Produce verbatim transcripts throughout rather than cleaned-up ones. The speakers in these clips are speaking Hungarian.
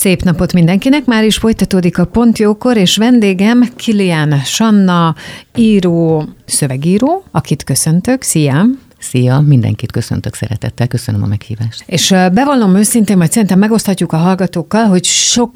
Szép napot mindenkinek, már is folytatódik a Pont Jókor, és vendégem Kilián Sanna, író, szövegíró, akit köszöntök. Szia! Szia, mindenkit köszöntök szeretettel, köszönöm a meghívást. És bevallom őszintén, vagy szerintem megoszthatjuk a hallgatókkal, hogy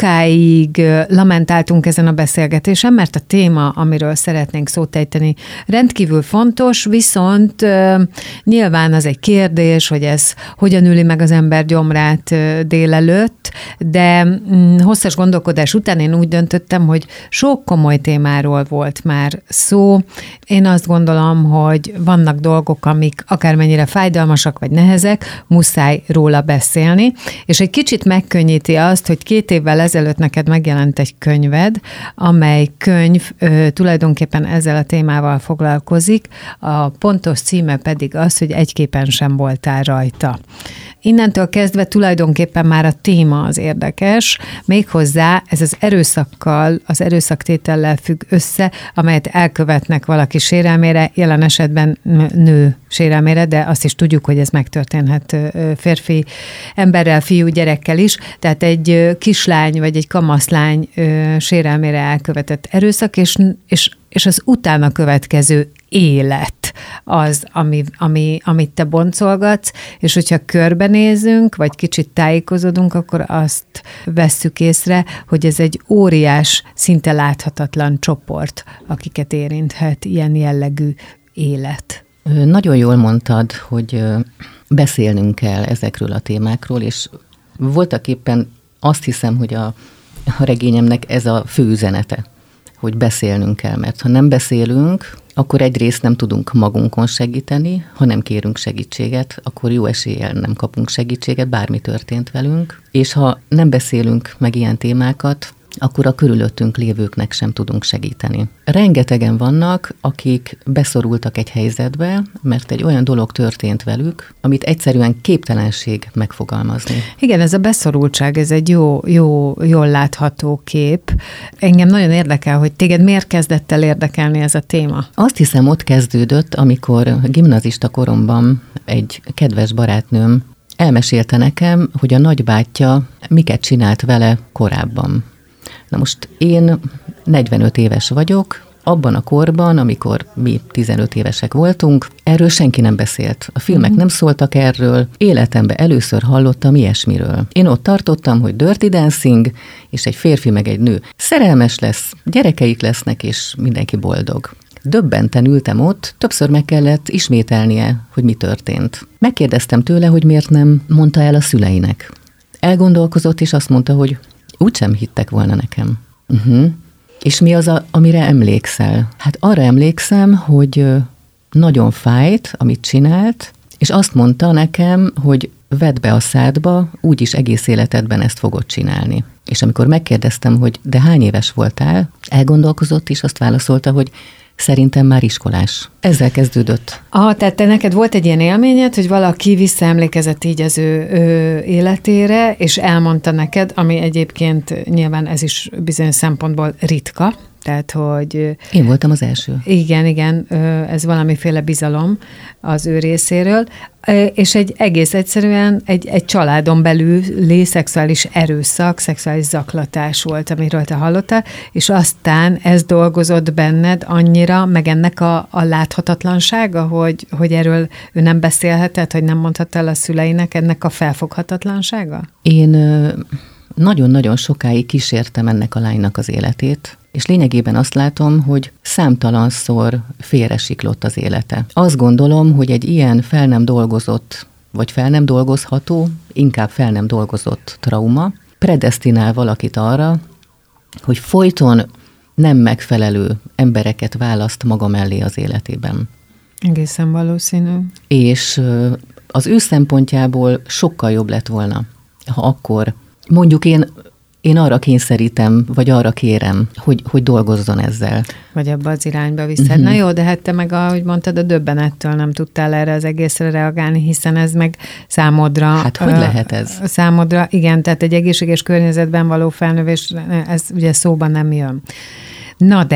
sokáig lamentáltunk ezen a beszélgetésen, mert a téma, amiről szeretnénk szót ejteni, rendkívül fontos, viszont nyilván az egy kérdés, hogy ez hogyan üli meg az ember gyomrát délelőtt, de hosszas gondolkodás után én úgy döntöttem, hogy sok komoly témáról volt már szó. Én azt gondolom, hogy vannak dolgok, amik akármennyire fájdalmasak vagy nehezek, muszáj róla beszélni, és egy kicsit megkönnyíti azt, hogy két évvel ezelőtt neked megjelent egy könyved, amely könyv ö, tulajdonképpen ezzel a témával foglalkozik, a pontos címe pedig az, hogy egy képen sem voltál rajta. Innentől kezdve tulajdonképpen már a téma az érdekes, méghozzá ez az erőszakkal, az erőszaktétellel függ össze, amelyet elkövetnek valaki sérelmére, jelen esetben nő sérelmére, de azt is tudjuk, hogy ez megtörténhet férfi emberrel, fiú, gyerekkel is, tehát egy kislány vagy egy kamaszlány sérelmére elkövetett erőszak, és, és, és az utána következő élet az, ami, ami, amit te boncolgatsz, és hogyha körbenézünk, vagy kicsit tájékozódunk, akkor azt vesszük észre, hogy ez egy óriás, szinte láthatatlan csoport, akiket érinthet ilyen jellegű élet. Nagyon jól mondtad, hogy beszélnünk kell ezekről a témákról, és voltak éppen azt hiszem, hogy a, a regényemnek ez a fő üzenete, hogy beszélnünk kell, mert ha nem beszélünk, akkor egyrészt nem tudunk magunkon segíteni, ha nem kérünk segítséget, akkor jó eséllyel nem kapunk segítséget, bármi történt velünk, és ha nem beszélünk meg ilyen témákat, akkor a körülöttünk lévőknek sem tudunk segíteni. Rengetegen vannak, akik beszorultak egy helyzetbe, mert egy olyan dolog történt velük, amit egyszerűen képtelenség megfogalmazni. Igen, ez a beszorultság, ez egy jó, jó, jól látható kép. Engem nagyon érdekel, hogy téged miért kezdett el érdekelni ez a téma? Azt hiszem, ott kezdődött, amikor gimnazista koromban egy kedves barátnőm elmesélte nekem, hogy a nagybátyja miket csinált vele korábban. Na most én negyvenöt éves vagyok, abban a korban, amikor mi tizenöt évesek voltunk, erről senki nem beszélt. A filmek nem szóltak erről, életemben először hallottam ilyesmiről. Én ott tartottam, hogy Dirty Dancing, és egy férfi meg egy nő szerelmes lesz, gyerekeik lesznek, és mindenki boldog. Döbbenten ültem ott, többször meg kellett ismételnie, hogy mi történt. Megkérdeztem tőle, hogy miért nem mondta el a szüleinek. Elgondolkozott, és azt mondta, hogy úgysem hittek volna nekem. Uh-huh. És mi az, a, amire emlékszel? Hát arra emlékszem, hogy nagyon fájt, amit csinált, és azt mondta nekem, hogy vedd be a szádba, úgyis egész életedben ezt fogod csinálni. És amikor megkérdeztem, hogy de hány éves voltál, elgondolkozott, és azt válaszolta, hogy szerintem már iskolás. Ezzel kezdődött. Ah, tehát te neked volt egy ilyen élményed, hogy valaki visszaemlékezett így az ő, ő életére, és elmondta neked, ami egyébként nyilván ez is bizonyos szempontból ritka, tehát, hogy... Én voltam az első. Igen, igen, ez valamiféle bizalom az ő részéről, és egy egész egyszerűen egy, egy családon belüli szexuális erőszak, szexuális zaklatás volt, amiről te hallottál, és aztán ez dolgozott benned annyira, meg ennek a, a láthatatlansága, hogy, hogy erről ő nem beszélhetett, hogy nem mondhatta el a szüleinek, ennek a felfoghatatlansága? Én nagyon-nagyon sokáig kísértem ennek a lánynak az életét, és lényegében azt látom, hogy számtalanszor félresiklott az élete. Azt gondolom, hogy egy ilyen fel nem dolgozott, vagy fel nem dolgozható, inkább fel nem dolgozott trauma predesztinál valakit arra, hogy folyton nem megfelelő embereket választ maga mellé az életében. Egészen valószínű. És az ő szempontjából sokkal jobb lett volna, ha akkor mondjuk én Én arra kényszerítem, vagy arra kérem, hogy, hogy dolgozzon ezzel. Vagy abba az irányba viszed. Uh-huh. Na jó, de hát te meg, ahogy mondtad, a döbbenettől nem tudtál erre az egészre reagálni, hiszen ez meg számodra... Hát hogy uh, lehet ez? Számodra, igen, tehát egy egészséges környezetben való felnövés, ez ugye szóban nem jön. Na de,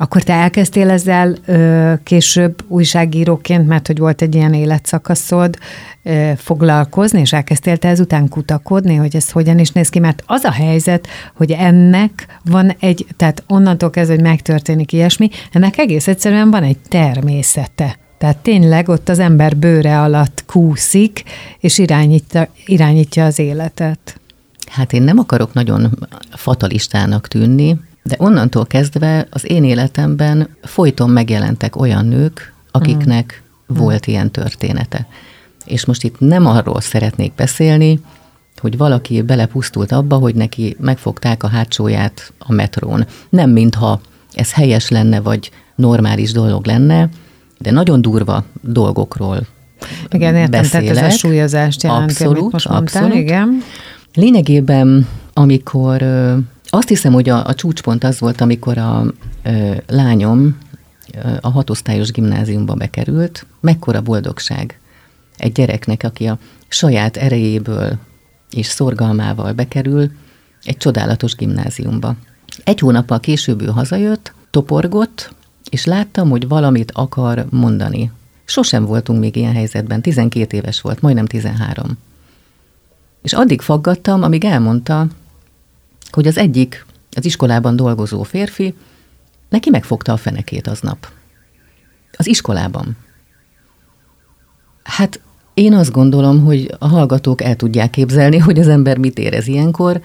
Akkor te elkezdtél ezzel ö, később újságíróként, mert hogy volt egy ilyen életszakaszod, ö, foglalkozni, és elkezdtél te ezután kutakodni, hogy ez hogyan is néz ki, mert az a helyzet, hogy ennek van egy, tehát onnantól kezdve, hogy megtörténik ilyesmi, ennek egész egyszerűen van egy természete. Tehát tényleg ott az ember bőre alatt kúszik, és irányítja, irányítja az életet. Hát én nem akarok nagyon fatalistának tűnni, de onnantól kezdve az én életemben folyton megjelentek olyan nők, akiknek mm. volt mm. ilyen története. És most itt nem arról szeretnék beszélni, hogy valaki belepusztult abba, hogy neki megfogták a hátsóját a metrón. Nem mintha ez helyes lenne, vagy normális dolog lenne, de nagyon durva dolgokról igen, értem, beszélek. Tehát ez a súlyozást jelenti, abszolút, amit most mondtál, abszolút. Igen. Lényegében, amikor azt hiszem, hogy a, a csúcspont az volt, amikor a ö, lányom a hatosztályos gimnáziumba bekerült, mekkora boldogság egy gyereknek, aki a saját erejéből és szorgalmával bekerül egy csodálatos gimnáziumba. Egy hónappal később ő hazajött, toporgott, és láttam, hogy valamit akar mondani. Sosem voltunk még ilyen helyzetben, tizenkét éves volt, majdnem tizenhárom. És addig faggattam, amíg elmondta, hogy az egyik, az iskolában dolgozó férfi, neki megfogta a fenekét aznap. Az iskolában. Hát én azt gondolom, hogy a hallgatók el tudják képzelni, hogy az ember mit érez ilyenkor.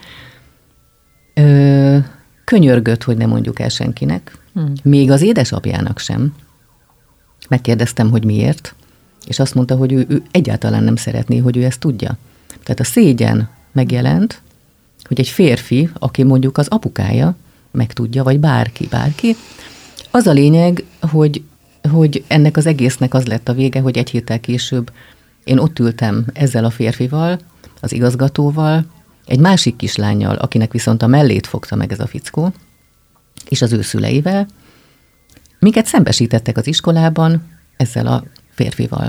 Ö, könyörgött, hogy ne mondjuk el senkinek. Hmm. Még az édesapjának sem. Megkérdeztem, hogy miért, és azt mondta, hogy ő, ő egyáltalán nem szeretné, hogy ő ezt tudja. Tehát a szégyen megjelent, hogy egy férfi, aki mondjuk az apukája, megtudja, vagy bárki, bárki. Az a lényeg, hogy, hogy ennek az egésznek az lett a vége, hogy egy héttel később én ott ültem ezzel a férfival, az igazgatóval, egy másik kislánnyal, akinek viszont a mellét fogta meg ez a fickó, és az ő szüleivel, minket szembesítettek az iskolában ezzel a férfival.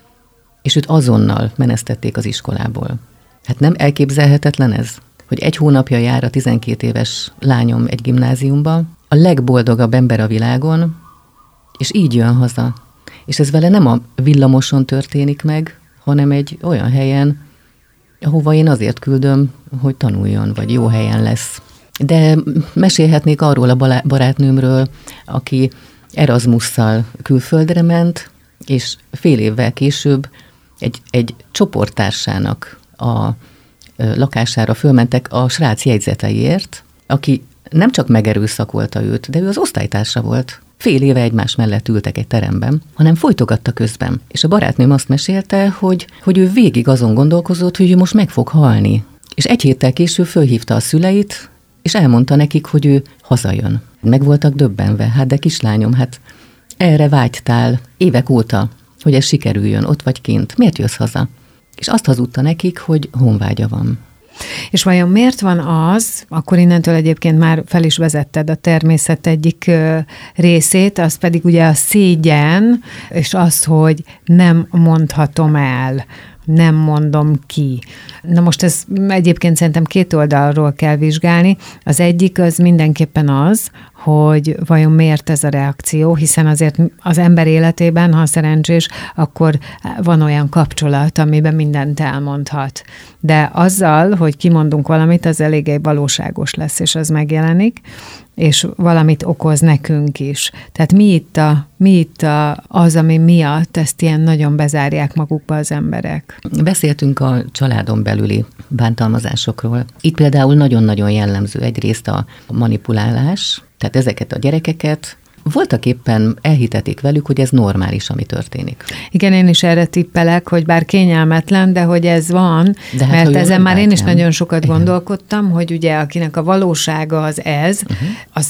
És őt azonnal menesztették az iskolából. Hát nem elképzelhetetlen ez, hogy egy hónapja jár a tizenkét éves lányom egy gimnáziumba, a legboldogabb ember a világon, és így jön haza. És ez vele nem a villamoson történik meg, hanem egy olyan helyen, ahova én azért küldöm, hogy tanuljon, vagy jó helyen lesz. De mesélhetnék arról a barátnőmről, aki Erasmusszal külföldre ment, és fél évvel később egy, egy csoporttársának a lakására fölmentek a srác jegyzeteiért, aki nem csak megerőszakolta őt, de ő az osztálytársa volt. Fél éve egymás mellett ültek egy teremben, hanem folytogatta közben. És a barátnőm azt mesélte, hogy, hogy ő végig azon gondolkozott, hogy ő most meg fog halni. És egy héttel később fölhívta a szüleit, és elmondta nekik, hogy ő hazajön. Meg voltak döbbenve, hát de kislányom, hát erre vágytál évek óta, hogy ez sikerüljön, ott vagy kint. Miért jössz haza? És azt hazudta nekik, hogy honvágya van. És vajon miért van az, akkor innentől egyébként már fel is vezetted a természet egyik részét, az pedig ugye a szégyen, és az, hogy nem mondhatom el, nem mondom ki. Na most ez egyébként szerintem két oldalról kell vizsgálni. Az egyik az mindenképpen az, hogy vajon miért ez a reakció, hiszen azért az ember életében, ha szerencsés, akkor van olyan kapcsolat, amiben mindent elmondhat. De azzal, hogy kimondunk valamit, az eléggé valóságos lesz, és az megjelenik, és valamit okoz nekünk is. Tehát mi itt, a, mi itt a, az, ami miatt ezt ilyen nagyon bezárják magukba az emberek? Beszéltünk a családon belüli bántalmazásokról. Itt például nagyon-nagyon jellemző egyrészt a manipulálás, tehát ezeket a gyerekeket voltak éppen elhitetik velük, hogy ez normális, ami történik. Igen, én is erre tippelek, hogy bár kényelmetlen, de hogy ez van, de hát, mert ezen már én is nem. nagyon sokat Igen. gondolkodtam, hogy ugye akinek a valósága az ez, uh-huh. az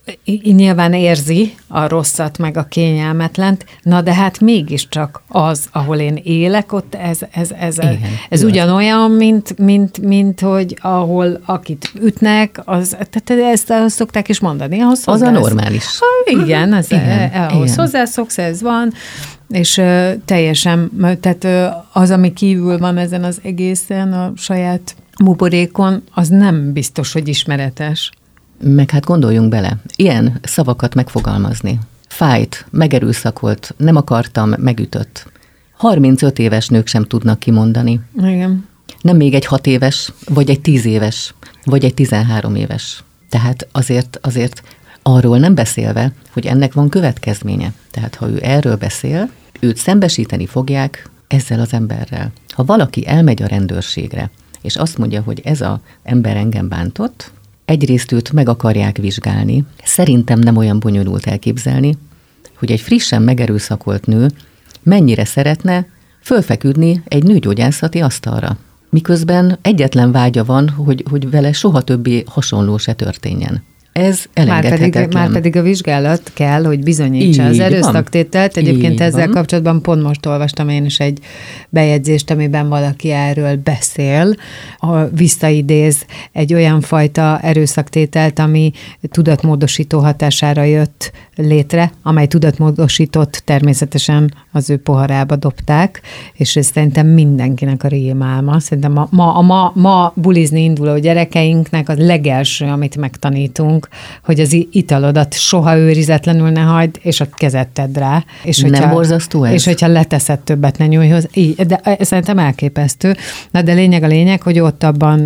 nyilván érzi a rosszat, meg a kényelmetlent, na de hát mégiscsak az, ahol én élek, ott ez, ez, ez, Igen, ez ugyanolyan, mint, mint, mint hogy ahol akit ütnek, az, tehát ezt ahhoz szokták is mondani. Ahhoz az a normális. Ha, igen, az, Igen, ahhoz Igen. hozzászoksz, ez van, és uh, teljesen, tehát uh, az, ami kívül van ezen az egészen, a saját buborékon, az nem biztos, hogy ismeretes. Meg hát gondoljunk bele, ilyen szavakat megfogalmazni. Fájt, megerőszakolt, nem akartam, megütött. harmincöt éves nők sem tudnak kimondani. Igen. Nem még egy hat éves, vagy egy tíz éves, vagy egy tizenhárom éves. Tehát azért, azért arról nem beszélve, hogy ennek van következménye. Tehát ha ő erről beszél, őt szembesíteni fogják ezzel az emberrel. Ha valaki elmegy a rendőrségre, és azt mondja, hogy ez az ember engem bántott, egyrészt őt meg akarják vizsgálni. Szerintem nem olyan bonyolult elképzelni, hogy egy frissen megerőszakolt nő mennyire szeretne fölfeküdni egy nőgyógyászati asztalra. Miközben egyetlen vágya van, hogy, hogy vele soha többé hasonló se történjen. Ez elengedhetetlen. Már pedig, már pedig a vizsgálat kell, hogy bizonyítsa így az erőszaktételt. Egyébként így ezzel van. Kapcsolatban pont most olvastam én is egy bejegyzést, amiben valaki erről beszél, a visszaidéz egy olyan fajta erőszaktételt, ami tudatmódosító hatására jött létre, amely tudatmódosított természetesen az ő poharába dobták, és ez szerintem mindenkinek a rémálma. Szerintem ma, ma, a ma, ma bulizni induló gyerekeinknek a legelső, amit megtanítunk, hogy az italodat soha őrizetlenül ne hagyd, és a kezed tedd rá. És nem hogyha, borzasztó ez? És hogyha leteszed, többet ne nyújj hozzá. Így, de szerintem elképesztő. Na de lényeg a lényeg, hogy ott abban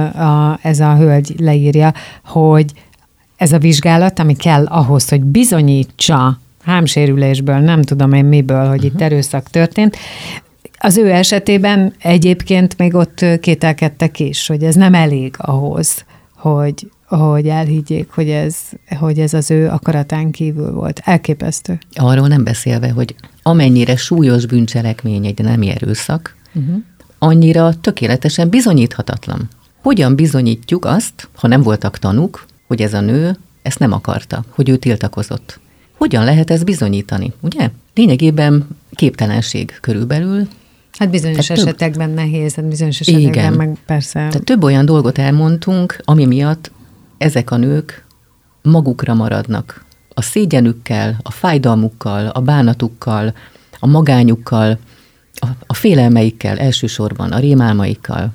a, ez a hölgy leírja, hogy ez a vizsgálat, ami kell ahhoz, hogy bizonyítsa hámsérülésből, nem tudom én miből, hogy uh-huh. itt erőszak történt, az ő esetében egyébként még ott kételkedtek is, hogy ez nem elég ahhoz, hogy hogy elhiggyék, hogy ez, hogy ez az ő akaratán kívül volt. Elképesztő. Arról nem beszélve, hogy amennyire súlyos bűncselekmény egy nemi erőszak, uh-huh. annyira tökéletesen bizonyíthatatlan. Hogyan bizonyítjuk azt, ha nem voltak tanúk, hogy ez a nő ezt nem akarta, hogy ő tiltakozott? Hogyan lehet ezt bizonyítani, ugye? Lényegében képtelenség körülbelül. Hát bizonyos Tehát esetekben több... nehéz, bizonyos esetekben igen. meg persze. Tehát több olyan dolgot elmondtunk, ami miatt ezek a nők magukra maradnak. A szégyenükkel, a fájdalmukkal, a bánatukkal, a magányukkal, a, a félelmeikkel, elsősorban a rémálmaikkal.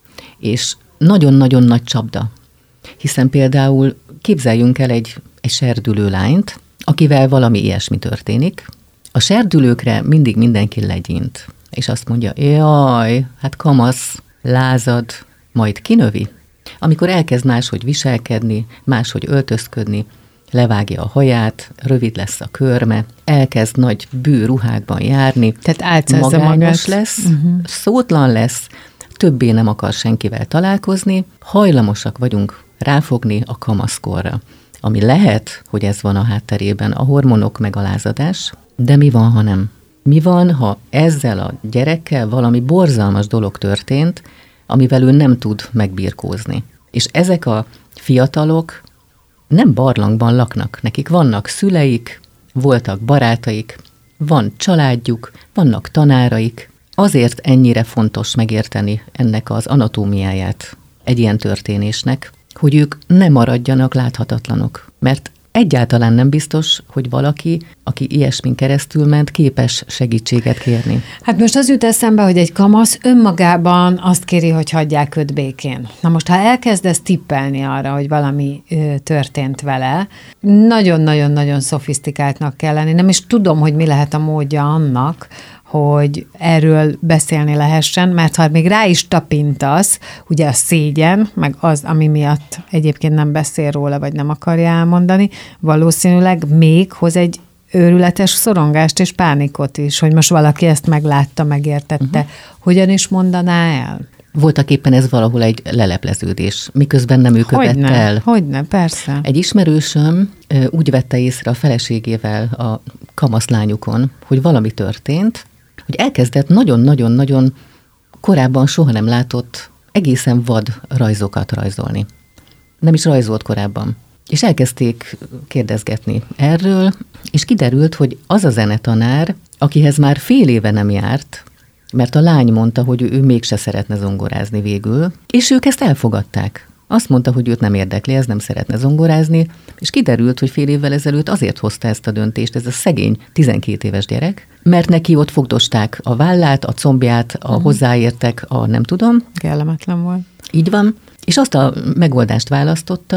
És nagyon-nagyon nagy csapda. Hiszen például képzeljünk el egy, egy serdülő lányt, akivel valami ilyesmi történik. A serdülőkre mindig mindenki legyint. És azt mondja, jaj, hát kamasz, lázad, majd kinövi. Amikor elkezd máshogy viselkedni, máshogy öltözködni, levágja a haját, rövid lesz a körme, elkezd nagy bő ruhákban járni, tehát magányos lesz, uh-huh. szótlan lesz, többé nem akar senkivel találkozni, hajlamosak vagyunk ráfogni a kamaszkorra. Ami lehet, hogy ez van a hátterében, a hormonok meg a lázadás, de mi van, ha nem? Mi van, ha ezzel a gyerekkel valami borzalmas dolog történt, amivel ő nem tud megbirkózni. És ezek a fiatalok nem barlangban laknak. Nekik vannak szüleik, voltak barátaik, van családjuk, vannak tanáraik. Azért ennyire fontos megérteni ennek az anatómiáját egy ilyen történésnek, hogy ők ne maradjanak láthatatlanok. Mert egyáltalán nem biztos, hogy valaki, aki ilyesmin keresztül ment, képes segítséget kérni. Hát most az jut eszembe, hogy egy kamasz önmagában azt kéri, hogy hagyják őt békén. Na most, ha elkezdesz tippelni arra, hogy valami ö, történt vele, nagyon-nagyon-nagyon szofisztikáltnak kell lenni. Nem is tudom, hogy mi lehet a módja annak, hogy erről beszélni lehessen, mert ha még rá is tapintasz, ugye a szégyen, meg az, ami miatt egyébként nem beszél róla, vagy nem akarja elmondani, valószínűleg még hoz egy őrületes szorongást és pánikot is, hogy most valaki ezt meglátta, megértette. Uh-huh. Hogyan is mondaná el? Voltak éppen ez valahol egy lelepleződés, miközben nem ő követte el. Hogyne, persze. Egy ismerősöm úgy vette észre a feleségével a kamaszlányukon, hogy valami történt, hogy elkezdett nagyon-nagyon-nagyon korábban soha nem látott egészen vad rajzokat rajzolni. Nem is rajzolt korábban. És elkezdték kérdezgetni erről, és kiderült, hogy az a zenetanár, akihez már fél éve nem járt, mert a lány mondta, hogy ő mégse szeretne zongorázni végül, és ők ezt elfogadták. Azt mondta, hogy őt nem érdekli, ez nem szeretne zongorázni, és kiderült, hogy fél évvel ezelőtt azért hozta ezt a döntést, ez a szegény tizenkét éves gyerek, mert neki ott fogdosták a vállát, a combját, a uh-huh. hozzáértek, a nem tudom. Kellemetlen volt. Így van. És azt a megoldást választotta,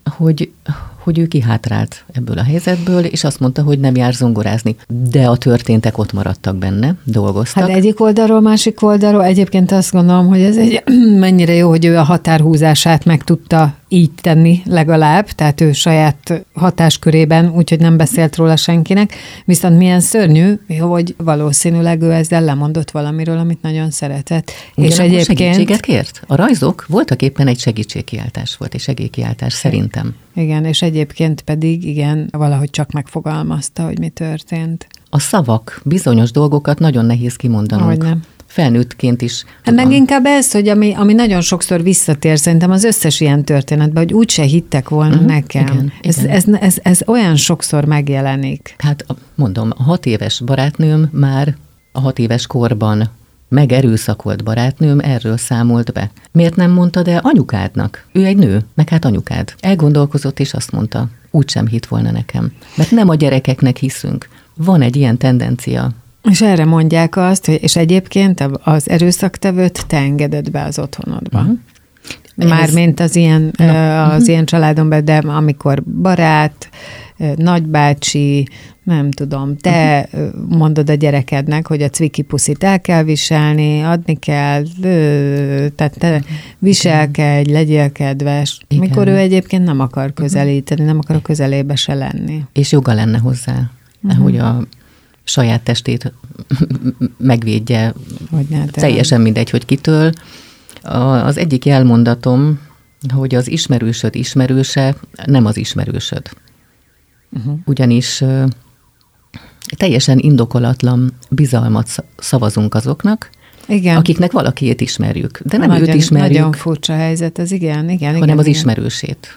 hogy, hogy ő kihátrált ebből a helyzetből, és azt mondta, hogy nem jár zongorázni. De a történtek ott maradtak benne, dolgoztak. Hát egyik oldalról, másik oldalról egyébként azt gondolom, hogy ez egy mennyire jó, hogy ő a határhúzását meg tudta így tenni legalább, tehát ő saját hatáskörében, úgyhogy nem beszélt róla senkinek, viszont milyen szörnyű, hogy valószínűleg ő ezzel lemondott valamiről, amit nagyon szeretett. Ugyanakkor és egyébként... segítséget kért? A rajzok voltak éppen egy segítségkiáltás volt, egy segélykiáltás szerintem. Igen, és egyébként pedig igen, valahogy csak megfogalmazta, hogy mi történt. A szavak bizonyos dolgokat nagyon nehéz kimondanunk. Hogy nem. Felnőttként is. Hát meg inkább ez, hogy ami, ami nagyon sokszor visszatér szerintem az összes ilyen történetben, hogy úgyse hittek volna uh-huh, nekem. Igen, ez, igen. Ez, ez, ez olyan sokszor megjelenik. Hát mondom, a hat éves barátnőm már a hat éves korban megerőszakolt barátnőm erről számolt be. Miért nem mondtad el anyukádnak? Ő egy nő, meg hát anyukád. Elgondolkozott és azt mondta, úgysem hitt volna nekem. Mert nem a gyerekeknek hiszünk. Van egy ilyen tendencia. És erre mondják azt, hogy és egyébként az erőszaktevőt te engeded be az otthonodba. Uh-huh. Mármint az ilyen, no. az uh-huh. ilyen családon belül, de amikor barát, nagybácsi, nem tudom, te uh-huh. mondod a gyerekednek, hogy a cviki puszit el kell viselni, adni kell, tehát te viselkedj, legyél kedves. Igen. Mikor ő egyébként nem akar közelíteni, nem akar a közelébe se lenni. És joga lenne hozzá, uh-huh. hogy a saját testét megvédje, ne, teljesen mindegy, hogy kitől. Az egyik jelmondatom, hogy az ismerősöd ismerőse nem az ismerősöd. Uh-huh. Ugyanis teljesen indokolatlan bizalmat szavazunk azoknak, igen. akiknek valakiét ismerjük. De nem nagyon, őt ismerjük. Nagyon furcsa helyzet, ez igen, igen. hanem igen, az igen. ismerősét.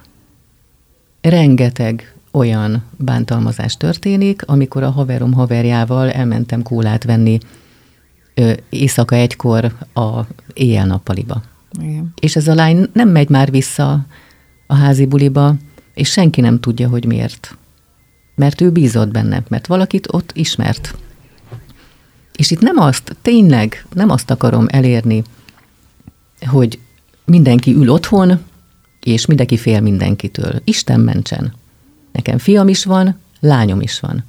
Rengeteg olyan bántalmazás történik, amikor a haverom haverjával elmentem kólát venni ö, éjszaka egykor a éjjel-nappaliba. Igen. És ez a lány nem megy már vissza a házi buliba, és senki nem tudja, hogy miért. Mert ő bízott benne, mert valakit ott ismert. És itt nem azt, tényleg nem azt akarom elérni, hogy mindenki ül otthon, és mindenki fél mindenkitől. Isten mentsen. Nekem fiam is van, lányom is van.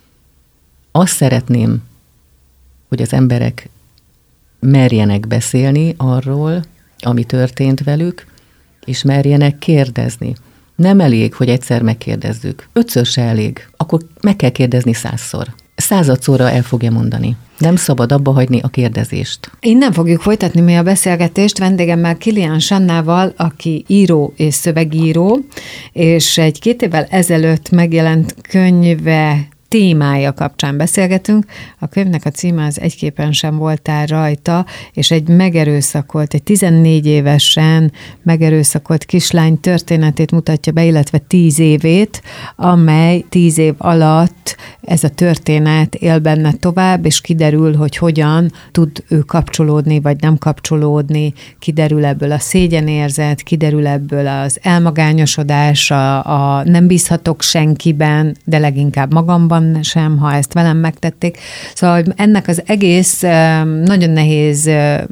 Azt szeretném, hogy az emberek merjenek beszélni arról, ami történt velük, és merjenek kérdezni. Nem elég, hogy egyszer megkérdezzük. Ötször se elég. Akkor meg kell kérdezni százszor. Századszorra el fogja mondani. Nem szabad abba hagyni a kérdezést. Innen fogjuk folytatni mi a beszélgetést vendégemmel Kilian Sannával, aki író és szövegíró, és egy két évvel ezelőtt megjelent könyve témája kapcsán beszélgetünk. A könyvnek a címe az Egy képen sem voltál rajta, és egy megerőszakolt, egy tizennégy évesen megerőszakolt kislány történetét mutatja be, illetve tíz évét, amely tíz év alatt ez a történet él benne tovább, és kiderül, hogy hogyan tud ő kapcsolódni, vagy nem kapcsolódni, kiderül ebből a szégyenérzet, kiderül ebből az elmagányosodás, a, a nem bízhatok senkiben, de leginkább magamban sem, ha ezt velem megtették. Szóval ennek az egész nagyon nehéz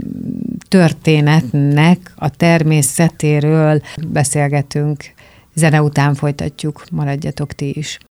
történetnek a természetéről beszélgetünk. Zene után folytatjuk, maradjatok ti is.